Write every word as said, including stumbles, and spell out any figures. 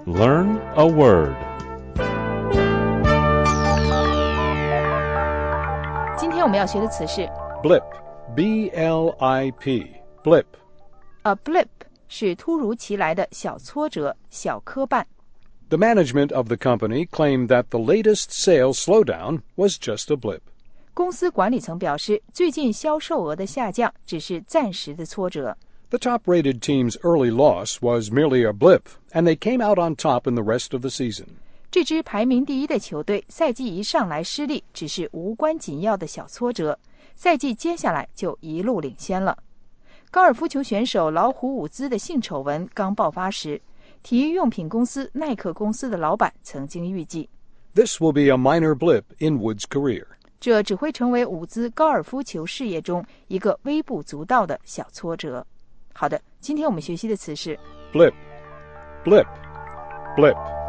Learn a word. 今天我们要学的词是 Blip, B L I P, blip. A blip 是突如其来的小挫折、小磕绊。 The management of the company claimed that the latest sales slowdown was just a blip. 公司管理层表示，最近销售额的下降只是暂时的挫折。 The top-rated team's early loss was merely a blip, and they came out on top in the rest of the season. 这支排名第一的球队赛季一上来失利，只是无关紧要的小挫折，赛季接下来就一路领先了。高尔夫球选手老虎伍兹的性丑闻刚爆发时，体育用品公司耐克公司的老板曾经预计 This will be a minor blip in Wood's career. 这只会成为伍兹高尔夫球事业中一个微不足道的小挫折。好的，今天我们学习的词是 Blip, blip, blip.